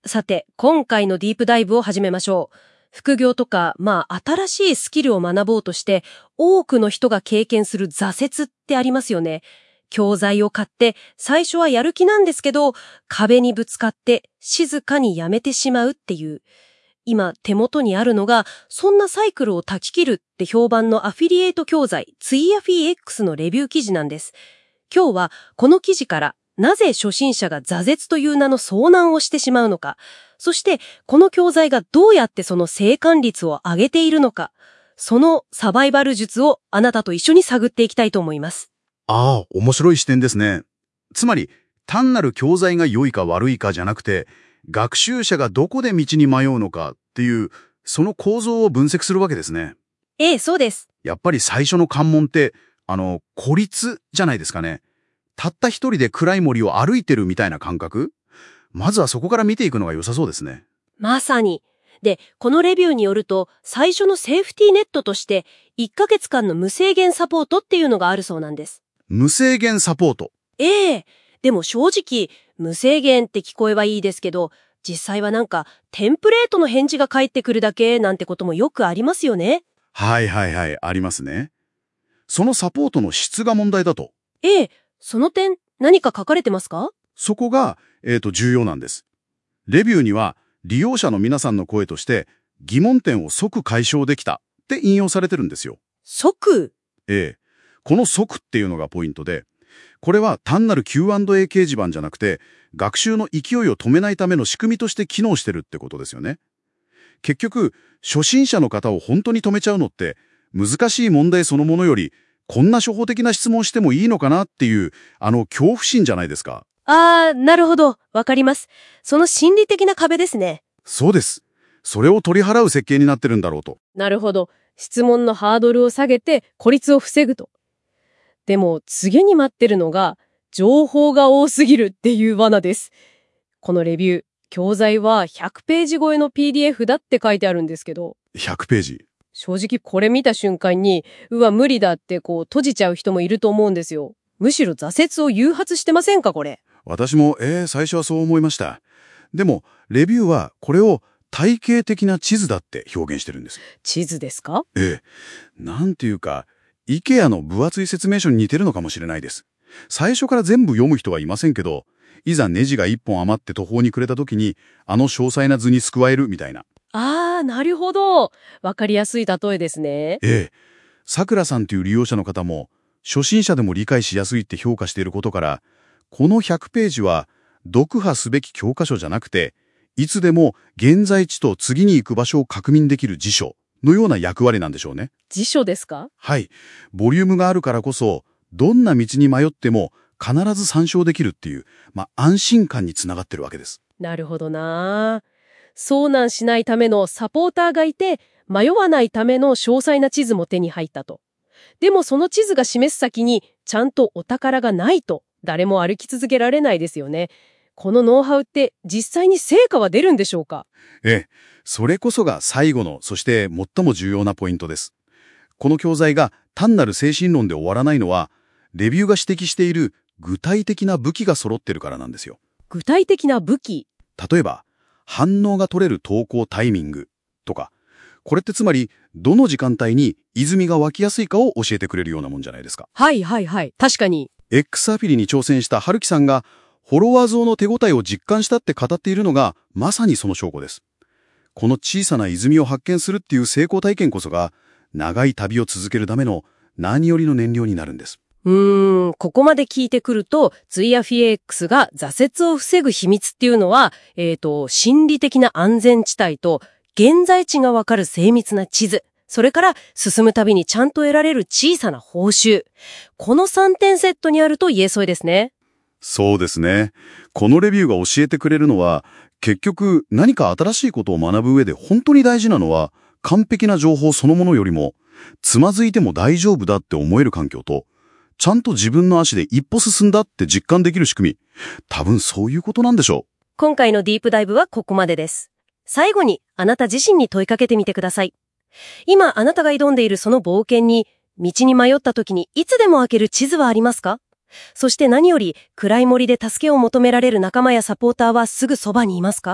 さて、今回のディープダイブを始めましょう。副業とか、新しいスキルを学ぼうとして、多くの人が経験する挫折ってありますよね。教材を買って、最初はやる気なんですけど、壁にぶつかって静かにやめてしまうっていう。今、手元にあるのが、そんなサイクルを断ち切るって評判のアフィリエイト教材、ツイアフィ X のレビュー記事なんです。今日は、この記事から、なぜ初心者が挫折という名の遭難をしてしまうのか、そしてこの教材がどうやってその生還率を上げているのか、そのサバイバル術をあなたと一緒に探っていきたいと思います。 面白い視点ですね。つまり、単なる教材が良いか悪いかじゃなくて、学習者がどこで道に迷うのかっていう、その構造を分析するわけですね。 ええ、そうです。 やっぱり最初の関門って、孤立じゃないですかね。たった一人で暗い森を歩いてるみたいな感覚？まずはそこから見ていくのが良さそうですね。 まさに。で、このレビューによると、最初のセーフティーネットとして、1ヶ月間の無制限サポートっていうのがあるそうなんです。 無制限サポート。 ええ。でも正直、無制限って聞こえはいいですけど、実際はテンプレートの返事が返ってくるだけなんてこともよくありますよね。 はい、ありますね。そのサポートの質が問題だと。 ええ。その点、何か書かれてますか？ そこが、重要なんです。レビューには、利用者の皆さんの声として、疑問点を即解消できたって引用されてるんですよ。 即？ この即っていうのがポイントで、これは単なる Q&A 掲示板じゃなくて、学習の勢いを止めないための仕組みとして機能してるってことですよね。結局、初心者の方を本当に止めちゃうのって、難しい問題そのものより、こんな初歩的な質問してもいいのかなっていう、恐怖心じゃないですか。 なるほど。わかります。その心理的な壁ですね。 そうです。それを取り払う設計になってるんだろうと。 なるほど。質問のハードルを下げて孤立を防ぐと。でも次に待ってるのが、情報が多すぎるっていう罠です。このレビュー、教材は100ページ超えの PDF だって書いてあるんですけど。 100ページ。 正直これ見た瞬間に、無理だって閉じちゃう人もいると思うんですよ。むしろ挫折を誘発してませんか、これ。 私も、最初はそう思いました。でも、レビューはこれを体系的な地図だって表現してるんです。 地図ですか？ なんていうか、IKEA の分厚い説明書に似てるのかもしれないです。最初から全部読む人はいませんけど、いざネジが1本余って途方に暮れた時に、詳細な図に救われるみたいな。 なるほど。わかりやすい例えですね。 さくらさんという利用者の方も、初心者でも理解しやすいって評価していることから、この100ページは、読破すべき教科書じゃなくて、いつでも現在地と次に行く場所を確認できる辞書のような役割なんでしょうね。 辞書ですか？ はい。ボリュームがあるからこそ、どんな道に迷っても必ず参照できるっていう、安心感につながってるわけです。 なるほどな。遭難しないためのサポーターがいて、迷わないための詳細な地図も手に入ったと。でもその地図が示す先に、ちゃんとお宝がないと、誰も歩き続けられないですよね。このノウハウって実際に成果は出るんでしょうか？ それこそが最後の、そして最も重要なポイントです。この教材が単なる精神論で終わらないのは、レビューが指摘している具体的な武器が揃ってるからなんですよ。 具体的な武器？ 例えば、反応が取れる投稿タイミングとか、これってつまり、どの時間帯に泉が湧きやすいかを教えてくれるようなもんじゃないですか。 はい。確かに。 X アフィリに挑戦した春樹さんが、フォロワー増の手応えを実感したって語っているのが、まさにその証拠です。この小さな泉を発見するっていう成功体験こそが、長い旅を続けるための何よりの燃料になるんです。 ここまで聞いてくると、ツイアフィ X が挫折を防ぐ秘密っていうのは、心理的な安全地帯と、現在地がわかる精密な地図、それから進むたびにちゃんと得られる小さな報酬。この3点セットにあると言えそうですね。 そうですね。このレビューが教えてくれるのは、結局何か新しいことを学ぶ上で本当に大事なのは、完璧な情報そのものよりも、つまずいても大丈夫だって思える環境と、ちゃんと自分の足で一歩進んだって実感できる仕組み。多分そういうことなんでしょう。 今回のディープダイブはここまでです。最後にあなた自身に問いかけてみてください。今あなたが挑んでいるその冒険に、道に迷った時にいつでも開ける地図はありますか？そして何より暗い森で助けを求められる仲間やサポーターはすぐそばにいますか？